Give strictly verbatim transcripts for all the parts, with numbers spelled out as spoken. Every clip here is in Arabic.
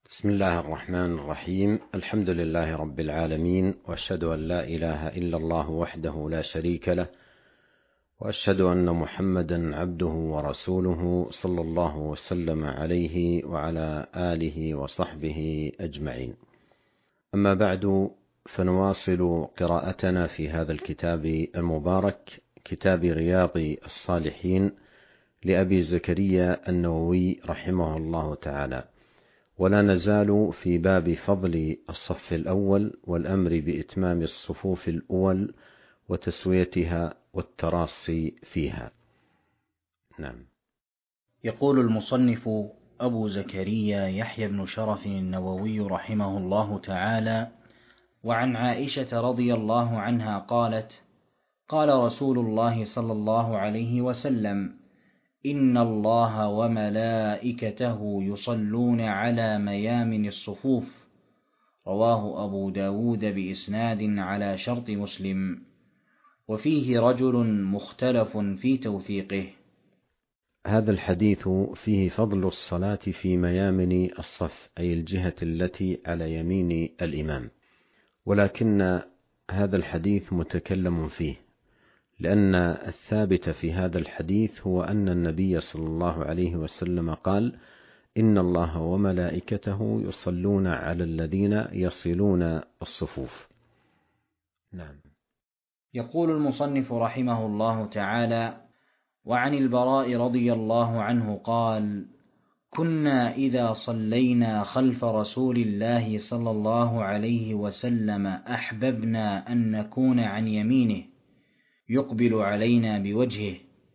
بسم الله الرحمن الرحيم. الحمد لله رب العالمين، وأشهد أن لا إله إلا الله وحده لا شريك له، وأشهد أن محمدا عبده ورسوله صلى الله وسلم عليه وعلى آله وصحبه أجمعين. أما بعد، فنواصل قراءتنا في هذا الكتاب المبارك، كتاب رياض الصالحين لأبي زكريا النووي رحمه الله تعالى، ولا نزال في باب فضل الصف الأول والأمر بإتمام الصفوف الأول وتسويتها والتراصي فيها. نعم. يقول المصنف أبو زكريا يحيى بن شرف النووي رحمه الله تعالى: وعن عائشة رضي الله عنها قالت: قال رسول الله صلى الله عليه وسلم: إن الله وملائكته يصلون على ميامن الصفوف. رواه أبو داود بإسناد على شرط مسلم، وفيه رجل مختلف في توثيقه. هذا الحديث فيه فضل الصلاة في ميامن الصف، أي الجهة التي على يمين الإمام، ولكن هذا الحديث متكلم فيه، لأن الثابت في هذا الحديث هو أن النبي صلى الله عليه وسلم قال: إن الله وملائكته يصلون على الذين يصلون الصفوف. نعم. يقول المصنف رحمه الله تعالى: وعن البراء رضي الله عنه قال: كنا إذا صلينا خلف رسول الله صلى الله عليه وسلم أحببنا أن نكون عن يمينه يقبل علينا بوجهه،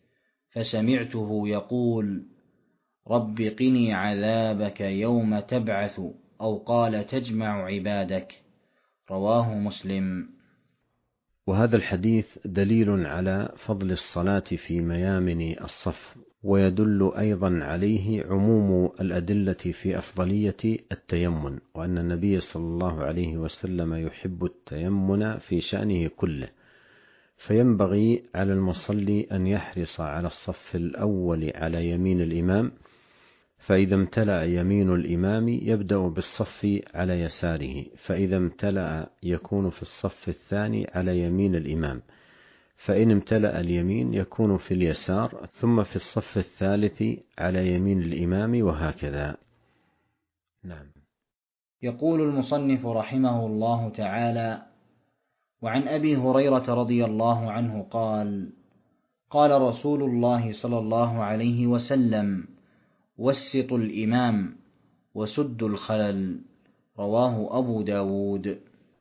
فسمعته يقول: رب قني عذابك يوم تبعث، أو قال تجمع عبادك. رواه مسلم. وهذا الحديث دليل على فضل الصلاة في ميامن الصف، ويدل أيضا عليه عموم الأدلة في أفضلية التيمن، وأن النبي صلى الله عليه وسلم يحب التيمن في شأنه كله، فينبغي على المصلي أن يحرص على الصف الأول على يمين الإمام، فإذا امتلأ يمين الإمام يبدأ بالصف على يساره، فإذا امتلأ يكون في الصف الثاني على يمين الإمام، فإن امتلأ اليمين يكون في اليسار، ثم في الصف الثالث على يمين الإمام، وهكذا. نعم. يقول المصنف رحمه الله تعالى: وعن أبي هريرة رضي الله عنه قال: قال رسول الله صلى الله عليه وسلم: وسطوا الإمام وسدوا الخلل. رواه أبو داود.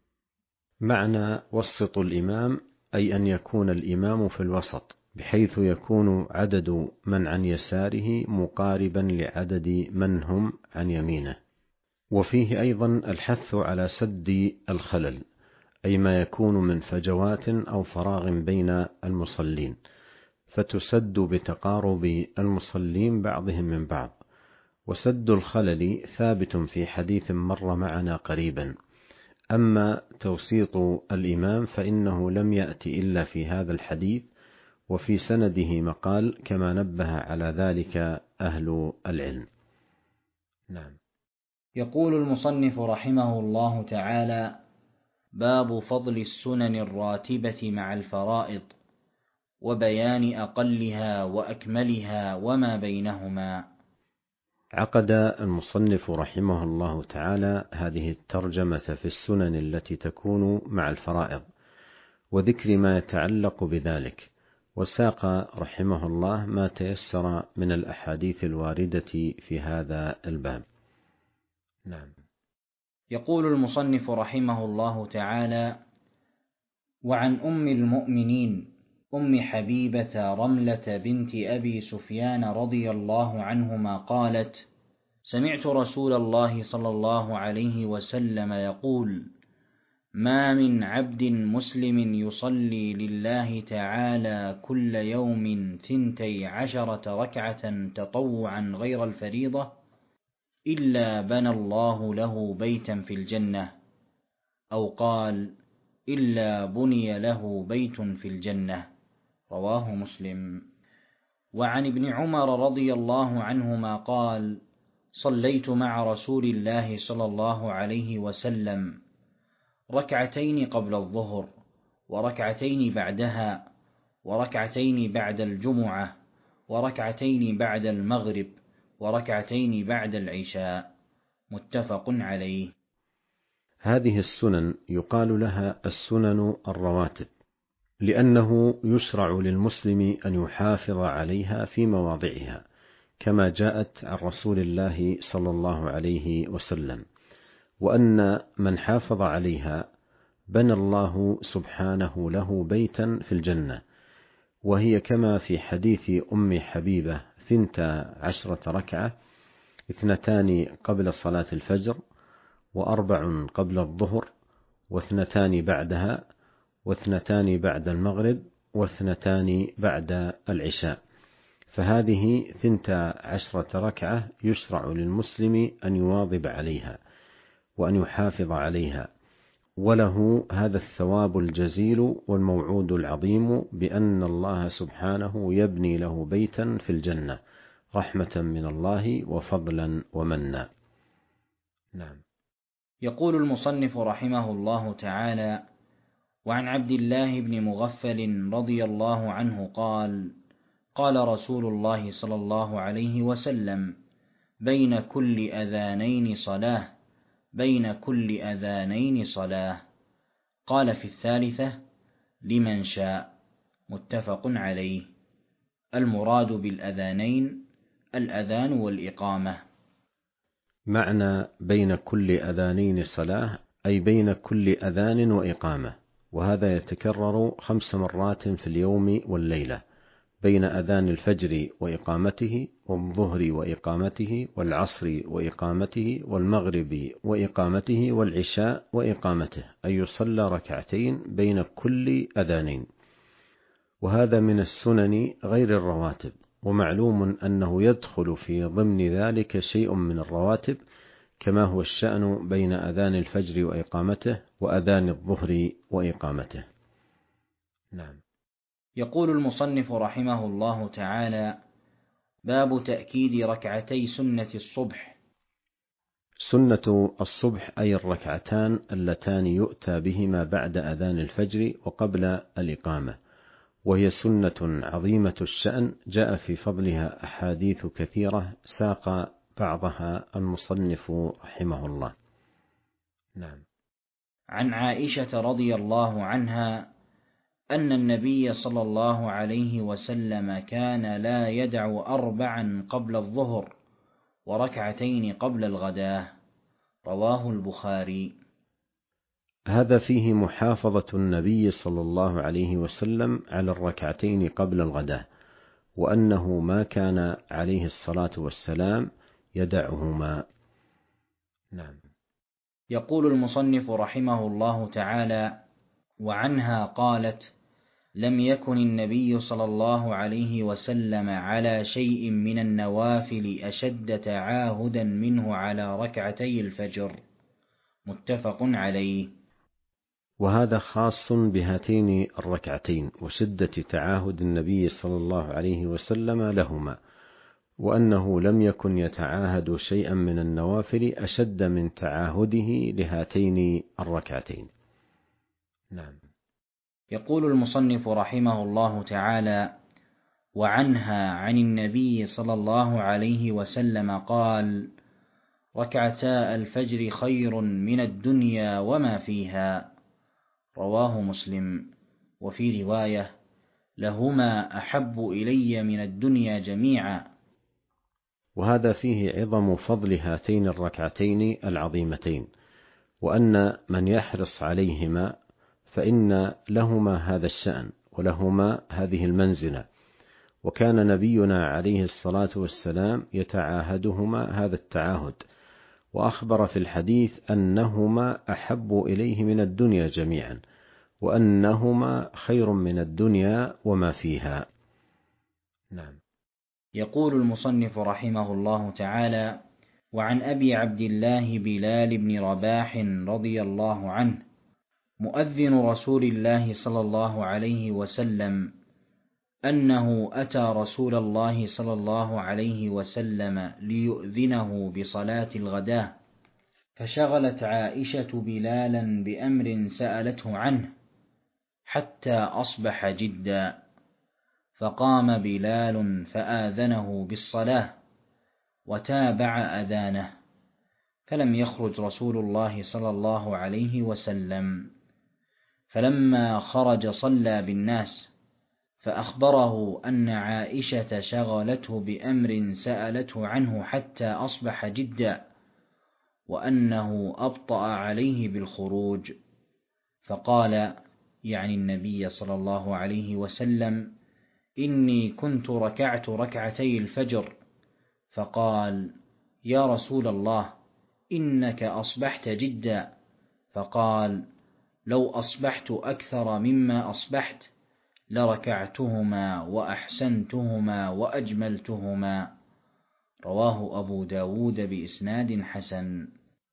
معنى وسطوا الإمام أي أن يكون الإمام في الوسط، بحيث يكون عدد من عن يساره مقاربا لعدد من هم عن يمينه. وفيه أيضا الحث على سد الخلل، أي ما يكون من فجوات أو فراغ بين المصلين، فتسد بتقارب المصلين بعضهم من بعض. وسد الخلل ثابت في حديث مر معنا قريبا. أما توسيط الإمام فإنه لم يأتي إلا في هذا الحديث، وفي سنده مقال، كما نبه على ذلك أهل العلم. نعم. يقول المصنف رحمه الله تعالى: باب فضل السنن الراتبة مع الفرائض، وبيان أقلها وأكملها وما بينهما. عقد المصنف رحمه الله تعالى هذه الترجمة في السنن التي تكون مع الفرائض، وذكر ما يتعلق بذلك، وساق رحمه الله ما تيسر من الأحاديث الواردة في هذا الباب. نعم. يقول المصنف رحمه الله تعالى: وعن أم المؤمنين أم حبيبة رملة بنت أبي سفيان رضي الله عنهما قالت: سمعت رسول الله صلى الله عليه وسلم يقول: ما من عبد مسلم يصلي لله تعالى كل يوم ثنتي عشرة ركعة تطوعا غير الفريضة إلا بنى الله له بيتا في الجنة، أو قال: إلا بني له بيت في الجنة. رواه مسلم. وعن ابن عمر رضي الله عنهما قال: صليت مع رسول الله صلى الله عليه وسلم ركعتين قبل الظهر وركعتين بعدها وركعتين بعد الجمعة وركعتين بعد المغرب وركعتين بعد العشاء، متفق عليه. هذه السنن يقال لها السنن الرواتب، لأنه يشرع للمسلم أن يحافظ عليها في مواضعها كما جاءت عن رسول الله صلى الله عليه وسلم، وأن من حافظ عليها بنى الله سبحانه له بيتا في الجنة، وهي كما في حديث أم حبيبة ثنتا عشرة ركعة، اثنتان قبل صلاة الفجر وأربع قبل الظهر واثنتان بعدها واثنتان بعد المغرب واثنتان بعد العشاء. فهذه ثنتا عشرة ركعة يشرع للمسلم أن يواظب عليها وأن يحافظ عليها، وله هذا الثواب الجزيل والموعود العظيم بأن الله سبحانه يبني له بيتا في الجنة رحمة من الله وفضلا ومنا. نعم. يقول المصنف رحمه الله تعالى: وعن عبد الله بن مغفل رضي الله عنه قال: قال رسول الله صلى الله عليه وسلم: بين كل أذانين صلاة، بين كل أذانين صلاة. قال في الثالثة: لمن شاء، متفق عليه. المراد بالأذانين الأذان والإقامة. معنى بين كل أذانين صلاة أي بين كل أذان وإقامة، وهذا يتكرر خمس مرات في اليوم والليلة، بين أذان الفجر وإقامته والظهر وإقامته والعصر وإقامته والمغرب وإقامته والعشاء وإقامته، أي يصلى ركعتين بين كل أذانين. وهذا من السنن غير الرواتب، ومعلوم أنه يدخل في ضمن ذلك شيء من الرواتب، كما هو الشأن بين أذان الفجر وإقامته وأذان الظهر وإقامته. نعم. يقول المصنف رحمه الله تعالى: باب تأكيد ركعتي سنة الصبح. سنة الصبح أي الركعتان اللتان يؤتى بهما بعد أذان الفجر وقبل الإقامة، وهي سنة عظيمة الشأن، جاء في فضلها أحاديث كثيرة ساق بعضها المصنف رحمه الله. نعم. عن عائشة رضي الله عنها أن النبي صلى الله عليه وسلم كان لا يدع أربعا قبل الظهر وركعتين قبل الغداة، رواه البخاري. هذا فيه محافظة النبي صلى الله عليه وسلم على الركعتين قبل الغداة، وأنه ما كان عليه الصلاة والسلام يدعهما. نعم. يقول المصنف رحمه الله تعالى: وعنها قالت: لم يكن النبي صلى الله عليه وسلم على شيء من النوافل أشد تعاهدا منه على ركعتي الفجر، متفق عليه. وهذا خاص بهاتين الركعتين وشدة تعاهد النبي صلى الله عليه وسلم لهما، وأنه لم يكن يتعاهد شيئا من النوافل أشد من تعاهده لهاتين الركعتين. نعم. يقول المصنف رحمه الله تعالى: وعنها عن النبي صلى الله عليه وسلم قال: ركعتا الفجر خير من الدنيا وما فيها، رواه مسلم. وفي رواية: لهما أحب إلي من الدنيا جميعا. وهذا فيه عظم فضل هاتين الركعتين العظيمتين، وأن من يحرص عليهما فإن لهما هذا الشأن ولهما هذه المنزلة، وكان نبينا عليه الصلاة والسلام يتعاهدهما هذا التعاهد، وأخبر في الحديث أنهما أحب إليه من الدنيا جميعا، وأنهما خير من الدنيا وما فيها. نعم. يقول المصنف رحمه الله تعالى: وعن أبي عبد الله بلال بن رباح رضي الله عنه مؤذن رسول الله صلى الله عليه وسلم أنه أتى رسول الله صلى الله عليه وسلم ليؤذنه بصلاة الغداة، فشغلت عائشة بلالا بأمر سألته عنه حتى أصبح جدا، فقام بلال فآذنه بالصلاة وتابع أذانه، فلم يخرج رسول الله صلى الله عليه وسلم، فلما خرج صلى بالناس، فأخبره أن عائشة شغلته بأمر سألته عنه حتى أصبح جدا، وأنه أبطأ عليه بالخروج، فقال يعني النبي صلى الله عليه وسلم: إني كنت ركعت ركعتي الفجر، فقال: يا رسول الله إنك أصبحت جدا، فقال: لو أصبحت أكثر مما أصبحت لركعتهما وأحسنتهما وأجملتهما. رواه أبو داود بإسناد حسن.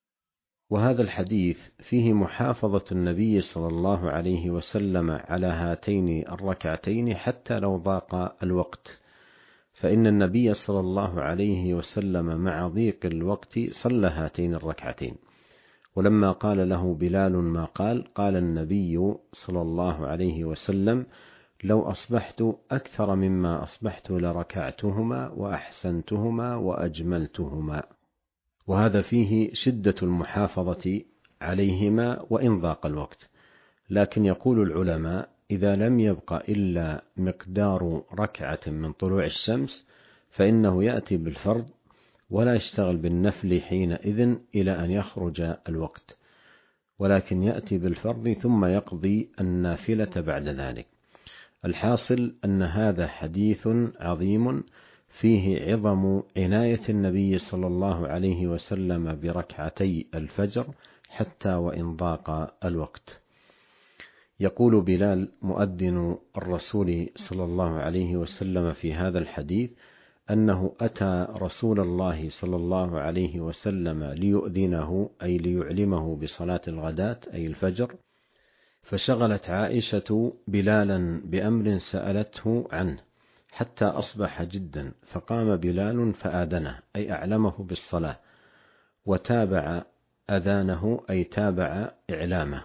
وهذا الحديث فيه محافظة النبي صلى الله عليه وسلم على هاتين الركعتين حتى لو ضاق الوقت، فإن النبي صلى الله عليه وسلم مع ضيق الوقت صلى هاتين الركعتين، ولما قال له بلال ما قال، قال النبي صلى الله عليه وسلم: لو أصبحت أكثر مما أصبحت لركعتهما وأحسنتهما وأجملتهما. وهذا فيه شدة المحافظة عليهما وإن ضاق الوقت. لكن يقول العلماء: إذا لم يبق إلا مقدار ركعة من طلوع الشمس فإنه يأتي بالفرض ولا يشتغل بالنفل حينئذ إلى أن يخرج الوقت، ولكن يأتي بالفرض ثم يقضي النافلة بعد ذلك. الحاصل أن هذا حديث عظيم فيه عظم عناية النبي صلى الله عليه وسلم بركعتي الفجر حتى وإن ضاق الوقت. يقول بلال مؤذن الرسول صلى الله عليه وسلم في هذا الحديث أنه أتى رسول الله صلى الله عليه وسلم ليؤذنه أي ليعلمه بصلاة الغداة أي الفجر، فشغلت عائشة بلالا بأمر سألته عنه حتى أصبح جدا، فقام بلال فآذنه أي أعلمه بالصلاة، وتابع أذانه أي تابع إعلامه،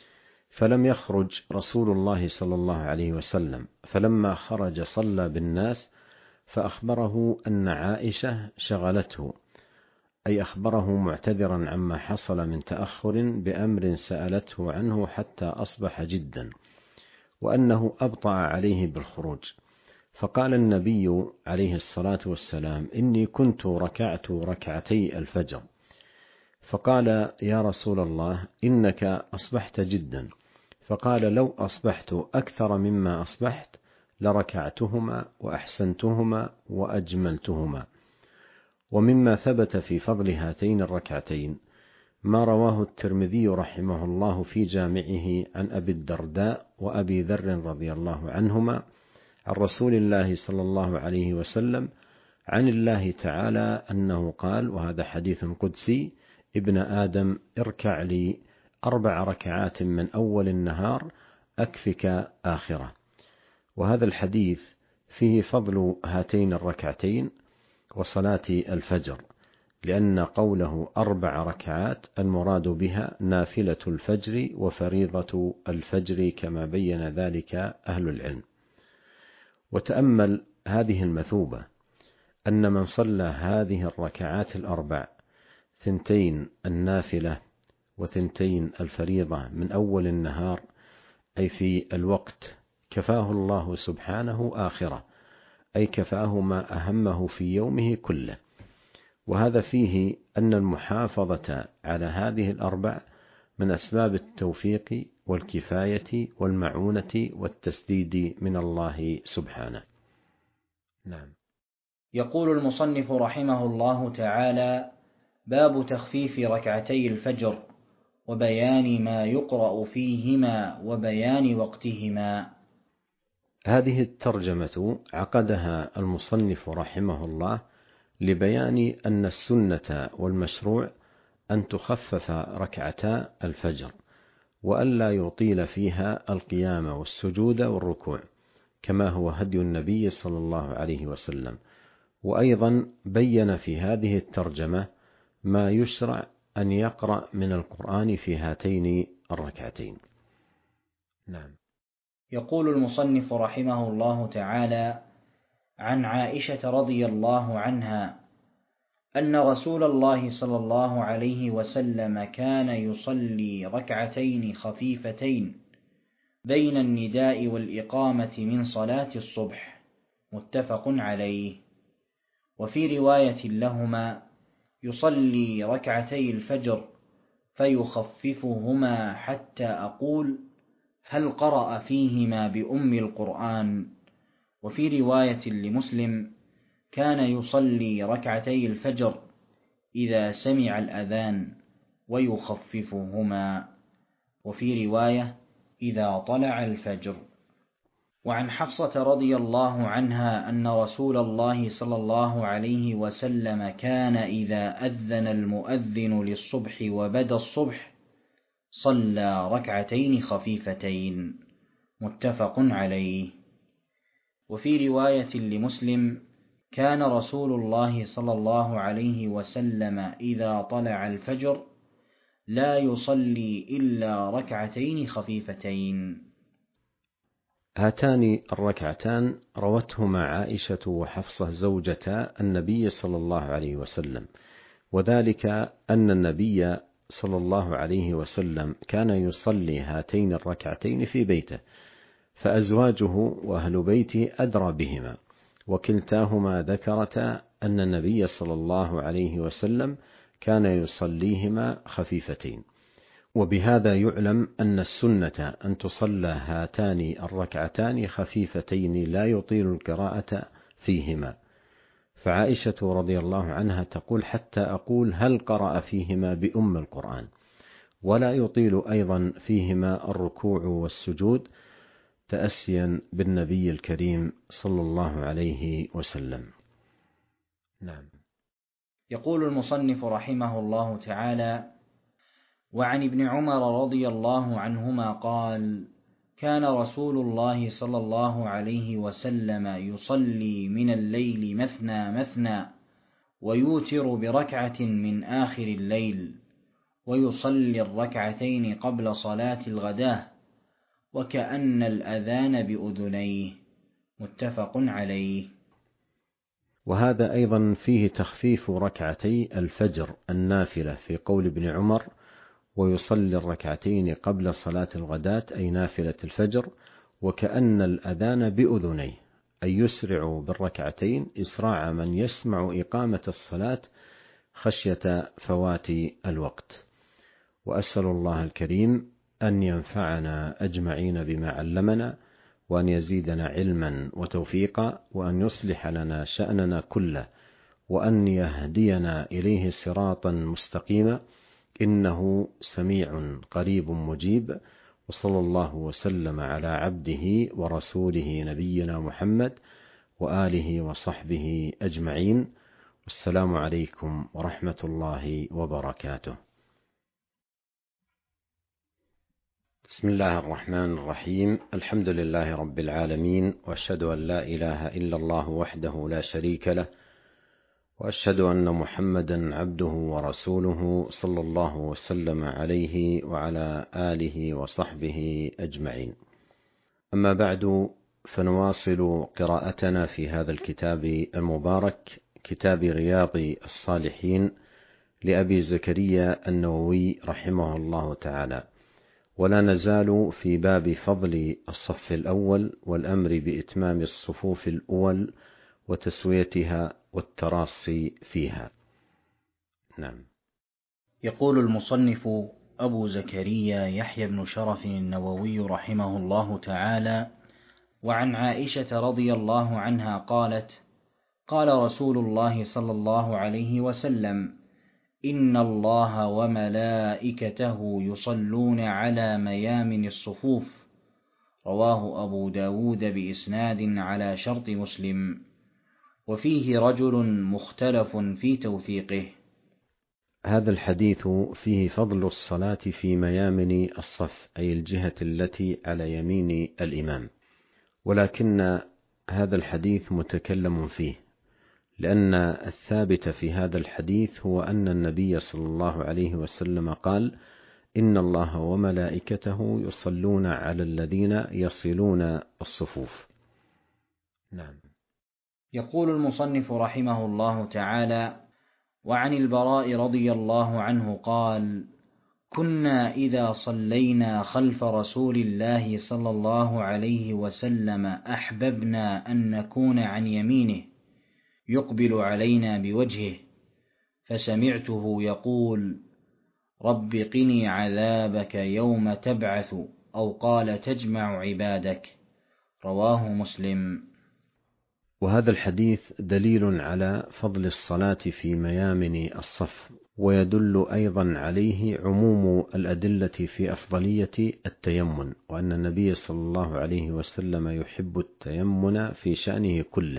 فلم يخرج رسول الله صلى الله عليه وسلم، فلما خرج صلى بالناس، فأخبره أن عائشة شغلته أي أخبره معتذرا عما حصل من تأخر بأمر سألته عنه حتى أصبح جدا، وأنه أبطأ عليه بالخروج، فقال النبي عليه الصلاة والسلام: إني كنت ركعت ركعتي الفجر، فقال: يا رسول الله إنك أصبحت جدا، فقال: لو أصبحت أكثر مما أصبحت لركعتهما وأحسنتهما وأجملتهما. ومما ثبت في فضل هاتين الركعتين ما رواه الترمذي رحمه الله في جامعه عن أبي الدرداء وأبي ذر رضي الله عنهما عن رسول الله صلى الله عليه وسلم عن الله تعالى أنه قال، وهذا حديث قدسي: ابن آدم اركع لي أربع ركعات من أول النهار أكفك آخرة. وهذا الحديث فيه فضل هاتين الركعتين وصلاة الفجر، لأن قوله أربع ركعات المراد بها نافلة الفجر وفريضة الفجر كما بين ذلك أهل العلم. وتأمل هذه المثوبة، أن من صلى هذه الركعات الأربع، ثنتين النافلة وثنتين الفريضة من أول النهار أي في الوقت، كفاه الله سبحانه آخرة، أي كفاه ما أهمه في يومه كله. وهذا فيه أن المحافظة على هذه الأربع من أسباب التوفيق والكفاية والمعونة والتسديد من الله سبحانه. نعم. يقول المصنف رحمه الله تعالى: باب تخفيف ركعتي الفجر وبيان ما يقرأ فيهما وبيان وقتهما. هذه الترجمة عقدها المصنف رحمه الله لبيان أن السنة والمشروع أن تخفف ركعتا الفجر، وألا يطيل فيها القيام والسجود والركوع، كما هو هدي النبي صلى الله عليه وسلم. وأيضا بين في هذه الترجمة ما يشرع أن يقرأ من القرآن في هاتين الركعتين. نعم. يقول المصنف رحمه الله تعالى: عن عائشة رضي الله عنها أن رسول الله صلى الله عليه وسلم كان يصلي ركعتين خفيفتين بين النداء والإقامة من صلاة الصبح، متفق عليه. وفي رواية لهما: يصلي ركعتي الفجر فيخففهما حتى أقول هل قرأ فيهما بأم القرآن. وفي رواية لمسلم: كان يصلي ركعتي الفجر إذا سمع الأذان ويخففهما. وفي رواية: إذا طلع الفجر. وعن حفصة رضي الله عنها أن رسول الله صلى الله عليه وسلم كان إذا أذن المؤذن للصبح وبدا الصبح صلى ركعتين خفيفتين، متفق عليه. وفي رواية لمسلم: كان رسول الله صلى الله عليه وسلم إذا طلع الفجر لا يصلي إلا ركعتين خفيفتين. هاتان الركعتان روتهما عائشة وحفصة زوجتا النبي صلى الله عليه وسلم، وذلك أن النبي صلى الله عليه وسلم كان يصلي هاتين الركعتين في بيته، فأزواجه وأهل بيته أدرى بهما، وكلتاهما ذكرتا أن النبي صلى الله عليه وسلم كان يصليهما خفيفتين. وبهذا يعلم أن السنة أن تصلى هاتان الركعتان خفيفتين لا يطيل القراءة فيهما. فعائشة رضي الله عنها تقول: حتى أقول هل قرأ فيهما بأم القرآن، ولا يطيل أيضا فيهما الركوع والسجود تأسيا بالنبي الكريم صلى الله عليه وسلم. نعم. يقول المصنف رحمه الله تعالى: وعن ابن عمر رضي الله عنهما قال: كان رسول الله صلى الله عليه وسلم يصلي من الليل مثنى مثنى ويوتر بركعة من آخر الليل، ويصلي الركعتين قبل صلاة الغداة وكأن الأذان بأذنيه، متفق عليه. وهذا أيضا فيه تخفيف ركعتي الفجر النافلة في قول ابن عمر: ويصلي الركعتين قبل صلاة الغداة، أي نافلة الفجر، وكأن الأذان بأذنيه، أي يسرع بالركعتين إسراع من يسمع إقامة الصلاة خشية فوات الوقت. وأسأل الله الكريم أن ينفعنا أجمعين بما علمنا، وأن يزيدنا علما وتوفيقا، وأن يصلح لنا شأننا كله، وأن يهدينا إليه صراطا مستقيما، إنه سميع قريب مجيب. وصلى الله وسلم على عبده ورسوله نبينا محمد وآله وصحبه أجمعين، والسلام عليكم ورحمة الله وبركاته. بسم الله الرحمن الرحيم. الحمد لله رب العالمين، وأشهد أن لا إله إلا الله وحده لا شريك له، وأشهد أن محمدا عبده ورسوله صلى الله وسلم عليه وعلى آله وصحبه أجمعين. أما بعد، فنواصل قراءتنا في هذا الكتاب المبارك، كتاب رياض الصالحين لأبي زكريا النووي رحمه الله تعالى، ولا نزال في باب فضل الصف الأول والأمر بإتمام الصفوف الأول وتسويتها والتراصي فيها. نعم. يقول المصنف أبو زكريا يحيى بن شرف النووي رحمه الله تعالى: وعن عائشة رضي الله عنها قالت: قال رسول الله صلى الله عليه وسلم: إن الله وملائكته يصلون على ميامن الصفوف. رواه أبو داود بإسناد على شرط مسلم، وفيه رجل مختلف في توثيقه. هذا الحديث فيه فضل الصلاة في ميامن الصف، أي الجهة التي على يمين الإمام، ولكن هذا الحديث متكلم فيه، لأن الثابت في هذا الحديث هو أن النبي صلى الله عليه وسلم قال: إن الله وملائكته يصلون على الذين يصلون الصفوف. نعم. يقول المصنف رحمه الله تعالى: وعن البراء رضي الله عنه قال: كنا إذا صلينا خلف رسول الله صلى الله عليه وسلم أحببنا أن نكون عن يمينه يقبل علينا بوجهه، فسمعته يقول: رب قني عذابك يوم تبعث، أو قال تجمع عبادك. رواه مسلم. وهذا الحديث دليل على فضل الصلاة في ميامن الصف، ويدل أيضا عليه عموم الأدلة في أفضلية التيمن، وأن النبي صلى الله عليه وسلم يحب التيمن في شأنه كله،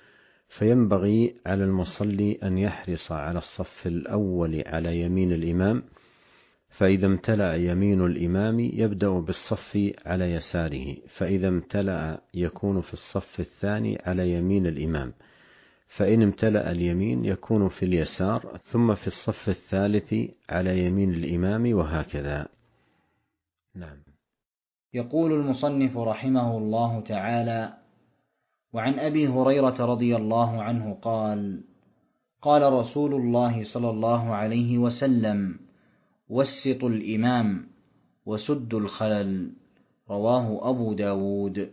فينبغي على المصلي أن يحرص على الصف الأول على يمين الإمام، فإذا امتلأ يمين الإمام يبدأ بالصف على يساره، فإذا امتلأ يكون في الصف الثاني على يمين الإمام، فإن امتلأ اليمين يكون في اليسار، ثم في الصف الثالث على يمين الإمام، وهكذا. نعم. يقول المصنف رحمه الله تعالى: وعن أبي هريرة رضي الله عنه قال: قال رسول الله صلى الله عليه وسلم: وسطوا الإمام وسدوا الخلل. رواه أبو داود.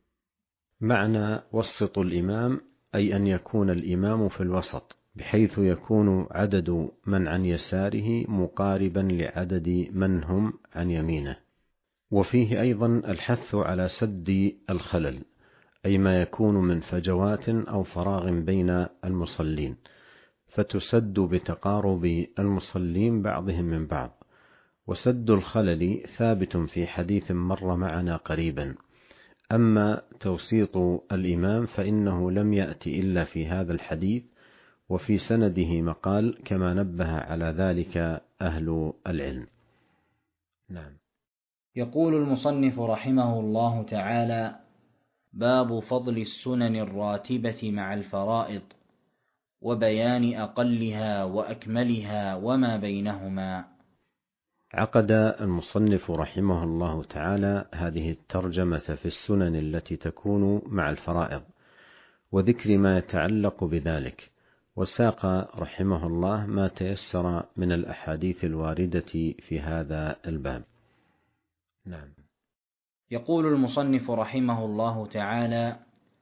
معنى وسطوا الإمام أي أن يكون الإمام في الوسط، بحيث يكون عدد من عن يساره مقاربا لعدد من هم عن يمينه. وفيه أيضا الحث على سد الخلل، أي ما يكون من فجوات أو فراغ بين المصلين، فتسد بتقارب المصلين بعضهم من بعض. وسد الخلل ثابت في حديث مر معنا قريبا. أما توسيط الإمام فإنه لم يأتي إلا في هذا الحديث، وفي سنده مقال، كما نبه على ذلك أهل العلم. نعم. يقول المصنف رحمه الله تعالى: باب فضل السنن الراتبة مع الفرائض، وبيان أقلها وأكملها وما بينهما. عقد المصنف رحمه الله تعالى هذه الترجمة في السنن التي تكون مع الفرائض، وذكر ما يتعلق بذلك، وساق رحمه الله ما تيسر من الأحاديث الواردة في هذا الباب. نعم. يقول المصنف رحمه الله تعالى: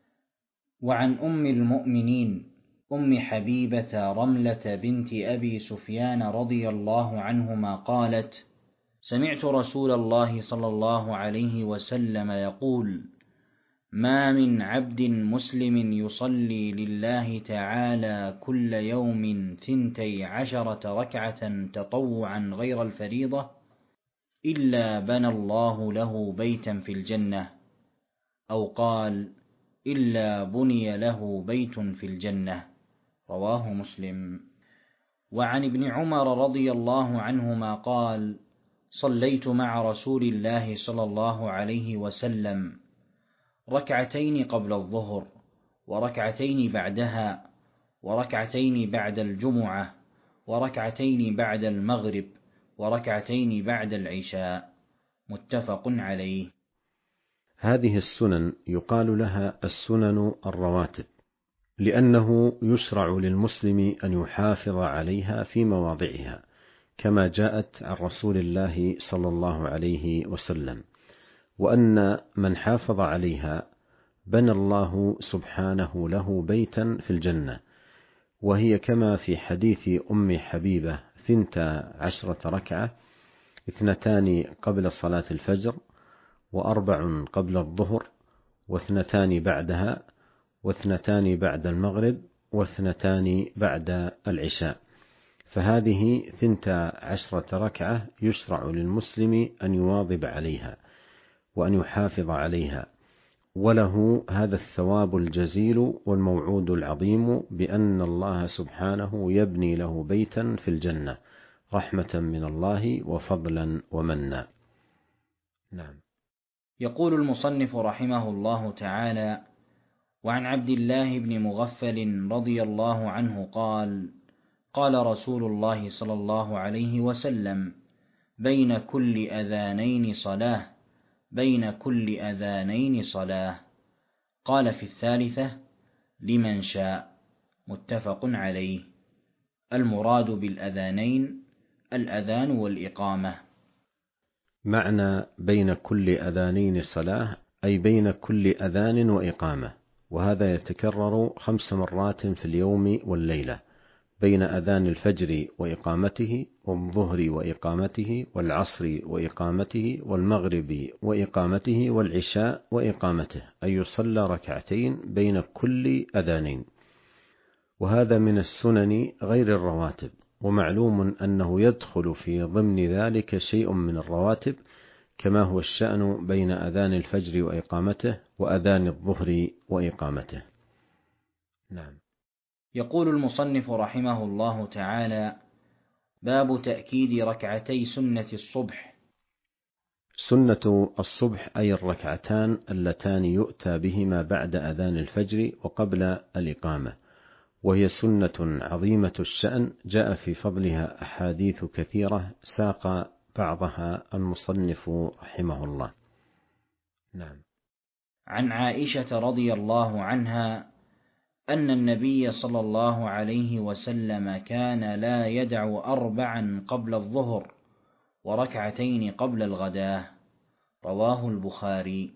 وعن أم المؤمنين أم حبيبة رملة بنت أبي سفيان رضي الله عنهما قالت: سمعت رسول الله صلى الله عليه وسلم يقول: ما من عبد مسلم يصلي لله تعالى كل يوم ثنتي عشرة ركعة تطوعا غير الفريضة إلا بنى الله له بيتا في الجنة، أو قال: إلا بني له بيت في الجنة. رواه مسلم. وعن ابن عمر رضي الله عنهما قال: صليت مع رسول الله صلى الله عليه وسلم ركعتين قبل الظهر، وركعتين بعدها، وركعتين بعد الجمعة، وركعتين بعد المغرب، وركعتين بعد العشاء. متفق عليه. هذه السنن يقال لها السنن الرواتب، لأنه يشرع للمسلم أن يحافظ عليها في مواضعها، كما جاءت عن رسول الله صلى الله عليه وسلم، وأن من حافظ عليها بنى الله سبحانه له بيتا في الجنة، وهي كما في حديث أم حبيبة: ثنتا عشرة ركعة، اثنتان قبل صلاة الفجر، وأربع قبل الظهر، واثنتان بعدها، واثنتان بعد المغرب، واثنتان بعد العشاء. فهذه ثنتا عشرة ركعة يشرع للمسلم أن يواظب عليها وأن يحافظ عليها، وله هذا الثواب الجزيل والموعود العظيم بأن الله سبحانه يبني له بيتا في الجنة رحمة من الله وفضلا ومنا. نعم. يقول المصنف رحمه الله تعالى: وعن عبد الله بن مغفل رضي الله عنه قال: قال رسول الله صلى الله عليه وسلم: بين كل أذانين صلاة، بين كل أذانين صلاة. قال في الثالثة: لمن شاء. متفق عليه. المراد بالأذانين الأذان والإقامة. معنى بين كل أذانين صلاة أي بين كل أذان وإقامة، وهذا يتكرر خمس مرات في اليوم والليلة، بين أذان الفجر وإقامته، والظهر وإقامته، والعصر وإقامته، والمغرب وإقامته، والعشاء وإقامته، أي يصلى ركعتين بين كل أذانين. وهذا من السنن غير الرواتب، ومعلوم أنه يدخل في ضمن ذلك شيء من الرواتب، كما هو الشأن بين أذان الفجر وإقامته وأذان الظهر وإقامته. نعم. يقول المصنف رحمه الله تعالى: باب تأكيد ركعتي سنة الصبح. سنة الصبح أي الركعتان اللتان يؤتى بهما بعد أذان الفجر وقبل الإقامة، وهي سنة عظيمة الشأن، جاء في فضلها أحاديث كثيرة ساق بعضها المصنف رحمه الله. نعم. عن عائشة رضي الله عنها أن النبي صلى الله عليه وسلم كان لا يدع أربعا قبل الظهر وركعتين قبل الغداة. رواه البخاري.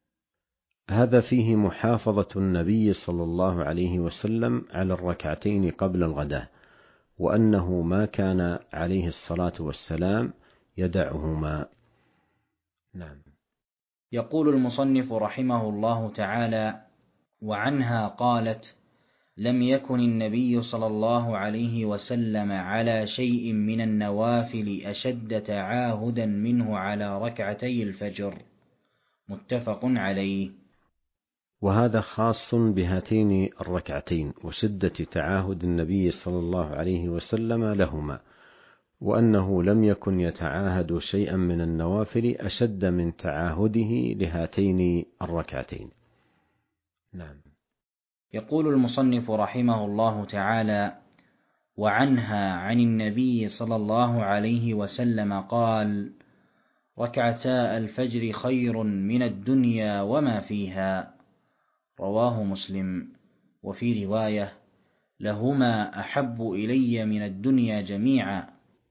هذا فيه محافظة النبي صلى الله عليه وسلم على الركعتين قبل الغداة، وأنه ما كان عليه الصلاة والسلام يدعهما. نعم. يقول المصنف رحمه الله تعالى: وعنها قالت: لم يكن النبي صلى الله عليه وسلم على شيء من النوافل أشد تعاهدا منه على ركعتي الفجر. متفق عليه. وهذا خاص بهاتين الركعتين وشدة تعاهد النبي صلى الله عليه وسلم لهما، وأنه لم يكن يتعاهد شيئا من النوافل أشد من تعاهده لهاتين الركعتين. نعم. يقول المصنف رحمه الله تعالى: وعنها عن النبي صلى الله عليه وسلم قال: ركعتا الفجر خير من الدنيا وما فيها. رواه مسلم. وفي رواية: لهما أحب إلي من الدنيا جميعا.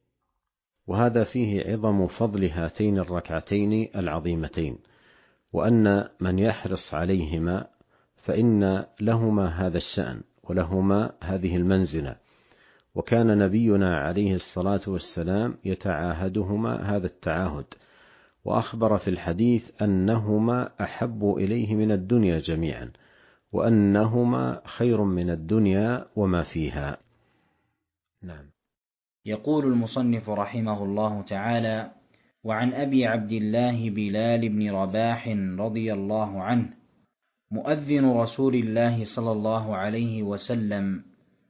وهذا فيه عظم فضل هاتين الركعتين العظيمتين، وأن من يحرص عليهما فإن لهما هذا الشأن ولهما هذه المنزلة، وكان نبينا عليه الصلاة والسلام يتعاهدهما هذا التعاهد، وأخبر في الحديث أنهما أحب إليه من الدنيا جميعا، وأنهما خير من الدنيا وما فيها. نعم. يقول المصنف رحمه الله تعالى: وعن أبي عبد الله بلال بن رباح رضي الله عنه مؤذن رسول الله صلى الله عليه وسلم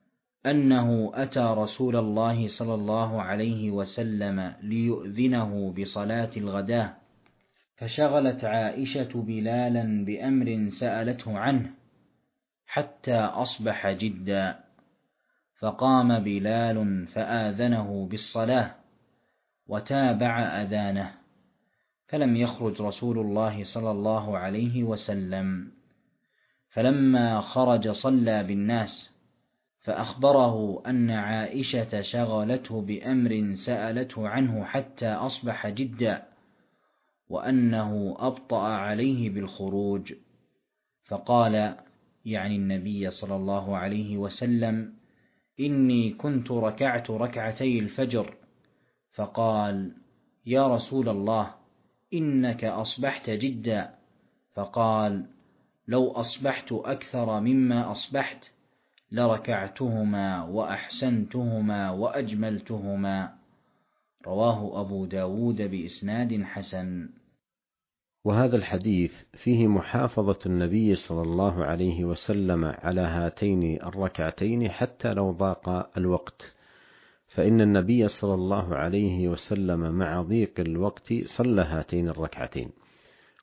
أنه أتى رسول الله صلى الله عليه وسلم ليؤذنه بصلاة الغداة، فشغلت عائشة بلالا بأمر سألته عنه حتى أصبح جدا، فقام بلال فآذنه بالصلاة وتابع أذانه، فلم يخرج رسول الله صلى الله عليه وسلم، فلما خرج صلى بالناس، فأخبره أن عائشة شغلته بأمر سألته عنه حتى أصبح جدا، وأنه أبطأ عليه بالخروج، فقال يعني النبي صلى الله عليه وسلم: إني كنت ركعت ركعتي الفجر، فقال: يا رسول الله إنك أصبحت جدا، فقال: لو أصبحت أكثر مما أصبحت لركعتهما وأحسنتهما وأجملتهما. رواه أبو داود بإسناد حسن. وهذا الحديث فيه محافظة النبي صلى الله عليه وسلم على هاتين الركعتين حتى لو ضاق الوقت، فإن النبي صلى الله عليه وسلم مع ضيق الوقت صلى هاتين الركعتين،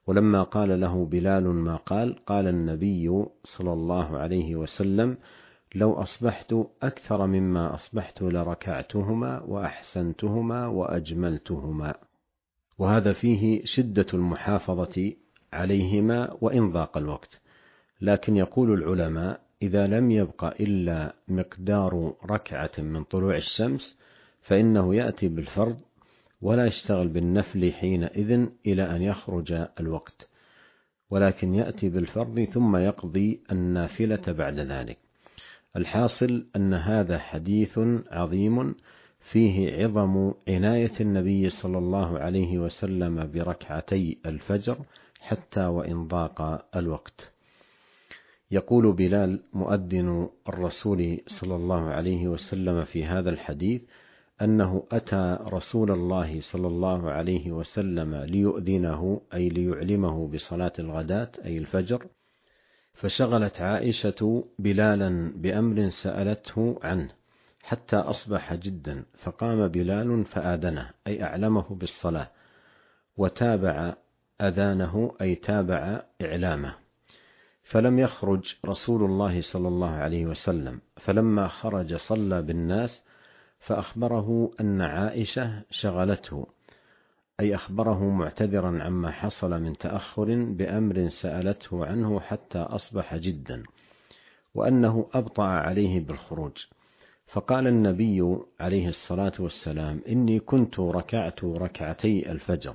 ولما قال له بلال ما قال، قال النبي صلى الله عليه وسلم: لو أصبحت أكثر مما أصبحت لركعتهما وأحسنتهما وأجملتهما. وهذا فيه شدة المحافظة عليهما وإن ضاق الوقت. لكن يقول العلماء: إذا لم يبق إلا مقدار ركعة من طلوع الشمس فإنه يأتي بالفرض ولا يشتغل بالنفل حينئذ إلى أن يخرج الوقت، ولكن يأتي بالفرض ثم يقضي النافلة بعد ذلك. الحاصل أن هذا حديث عظيم فيه عظم عناية النبي صلى الله عليه وسلم بركعتي الفجر حتى وإن ضاق الوقت. يقول بلال مؤذن الرسول صلى الله عليه وسلم في هذا الحديث أنه أتى رسول الله صلى الله عليه وسلم ليؤذنه، أي ليعلمه بصلاة الغداة أي الفجر، فشغلت عائشة بلالا بأمر سألته عنه حتى أصبح جدا، فقام بلال فآذنه أي أعلمه بالصلاة، وتابع أذانه أي تابع إعلامه، فلم يخرج رسول الله صلى الله عليه وسلم. فلما خرج صلى بالناس فأخبره أن عائشة شغلته، أي أخبره معتذرا عما حصل من تأخر بأمر سألته عنه حتى أصبح جدا، وأنه أبطأ عليه بالخروج. فقال النبي عليه الصلاة والسلام: إني كنت ركعت ركعتي الفجر.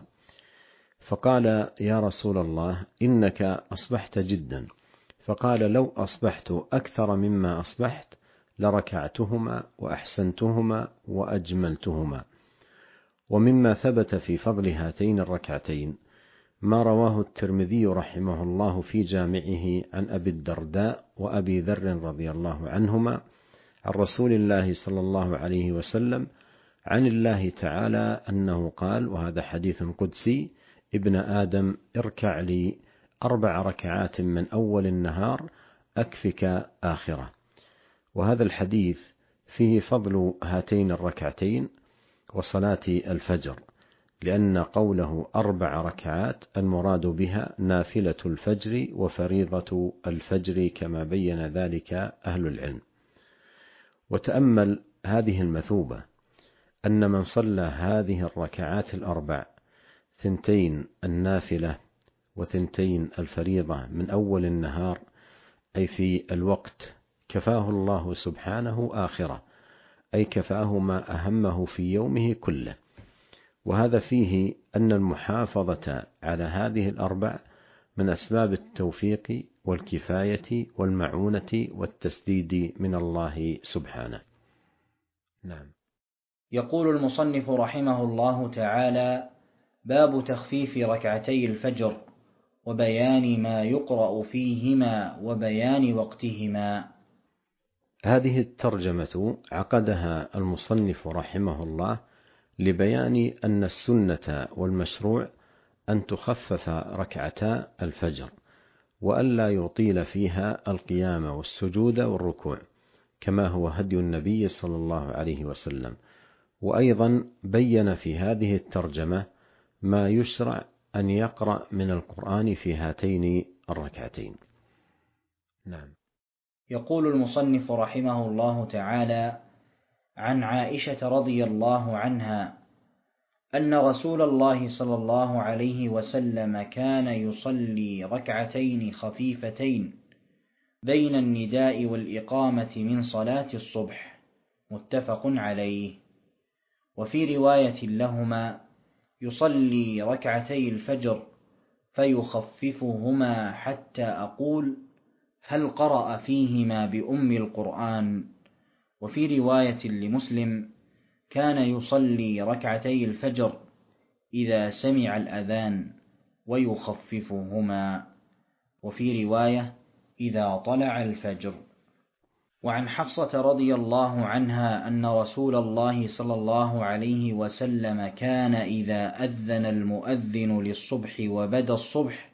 فقال: يا رسول الله إنك أصبحت جدا. فقال: لو أصبحت أكثر مما أصبحت لركعتهما وأحسنتهما وأجملتهما. ومما ثبت في فضل هاتين الركعتين ما رواه الترمذي رحمه الله في جامعه عن أبي الدرداء وأبي ذر رضي الله عنهما عن رسول الله صلى الله عليه وسلم عن الله تعالى أنه قال، وهذا حديث قدسي: ابن آدم اركع لي أربع ركعات من أول النهار أكفك آخرة. وهذا الحديث فيه فضل هاتين الركعتين وصلاة الفجر، لأن قوله أربع ركعات المراد بها نافلة الفجر وفريضة الفجر كما بين ذلك أهل العلم. وتأمل هذه المثوبة، أن من صلى هذه الركعات الأربع، ثنتين النافلة وثنتين الفريضة من أول النهار أي في الوقت، كفاه الله سبحانه آخرة، أي كفاه ما أهمه في يومه كله. وهذا فيه أن المحافظة على هذه الأربع من أسباب التوفيق والكفاية والمعونة والتسديد من الله سبحانه. نعم. يقول المصنف رحمه الله تعالى: باب تخفيف ركعتي الفجر وبيان ما يقرأ فيهما وبيان وقتهما. هذه الترجمة عقدها المصنف رحمه الله لبيان أن السنة والمشروع أن تخفف ركعتا الفجر، وألا يطيل فيها القيام والسجود والركوع كما هو هدي النبي صلى الله عليه وسلم. وأيضا بين في هذه الترجمة ما يشرع أن يقرأ من القرآن في هاتين الركعتين. نعم. يقول المصنف رحمه الله تعالى: عن عائشة رضي الله عنها أن رسول الله صلى الله عليه وسلم كان يصلي ركعتين خفيفتين بين النداء والإقامة من صلاة الصبح، متفق عليه. وفي رواية لهما: يصلي ركعتي الفجر فيخففهما حتى أقول: هل قرأ فيهما بأم القرآن؟ وفي رواية لمسلم: كان يصلي ركعتي الفجر إذا سمع الأذان ويخففهما. وفي رواية: إذا طلع الفجر. وعن حفصة رضي الله عنها أن رسول الله صلى الله عليه وسلم كان إذا أذن المؤذن للصبح وبدا الصبح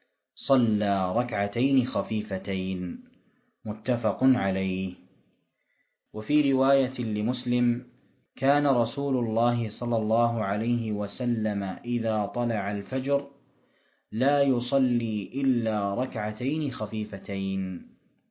صلى ركعتين خفيفتين، متفق عليه. وفي رواية لمسلم: كان رسول الله صلى الله عليه وسلم إذا طلع الفجر لا يصلي إلا ركعتين خفيفتين.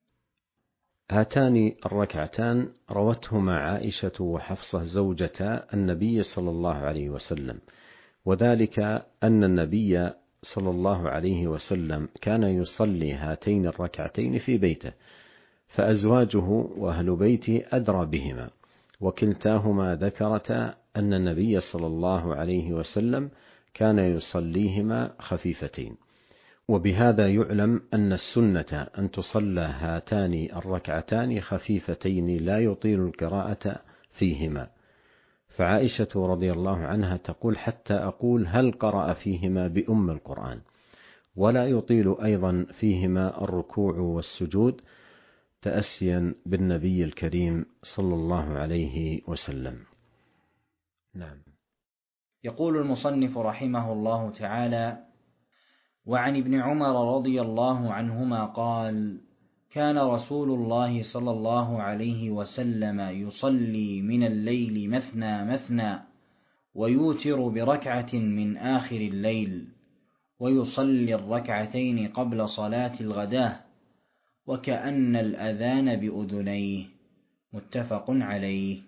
هاتان الركعتان روتهما عائشة وحفصة زوجتا النبي صلى الله عليه وسلم، وذلك أن النبي صلى الله عليه وسلم كان يصلي هاتين الركعتين في بيته، فأزواجه وأهل بيته أدرى بهما، وكلتاهما ذكرتا أن النبي صلى الله عليه وسلم كان يصليهما خفيفتين. وبهذا يعلم أن السنة أن تصلى هاتان الركعتان خفيفتين لا يطيل القراءة فيهما. فعائشة رضي الله عنها تقول: حتى أقول هل قرأ فيهما بأم القرآن، ولا يطيل أيضا فيهما الركوع والسجود تأسيا بالنبي الكريم صلى الله عليه وسلم. نعم. يقول المصنف رحمه الله تعالى: وعن ابن عمر رضي الله عنهما قال: كان رسول الله صلى الله عليه وسلم يصلي من الليل مثنى مثنى، ويوتر بركعة من آخر الليل، ويصلي الركعتين قبل صلاة الغداة، وكأن الأذان بأذنيه. متفق عليه.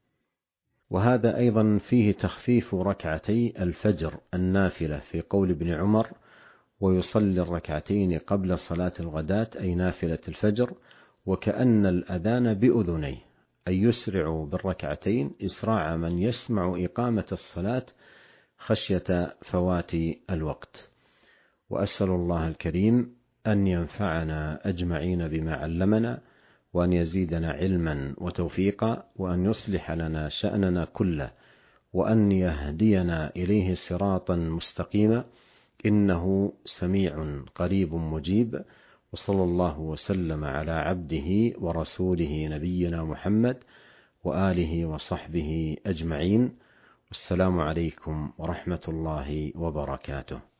وهذا أيضا فيه تخفيف ركعتي الفجر النافلة في قول ابن عمر: ويصلي الركعتين قبل صلاة الغداة، أي نافلة الفجر، وكأن الأذان بأذنيه، أي يسرع بالركعتين إسراع من يسمع إقامة الصلاة خشية فوات الوقت. وأسأل الله الكريم أن ينفعنا أجمعين بما علمنا، وأن يزيدنا علما وتوفيقا، وأن يصلح لنا شأننا كله، وأن يهدينا إليه صراطا مستقيما، إنه سميع قريب مجيب. وصلى الله وسلم على عبده ورسوله نبينا محمد وآله وصحبه أجمعين. والسلام عليكم ورحمة الله وبركاته.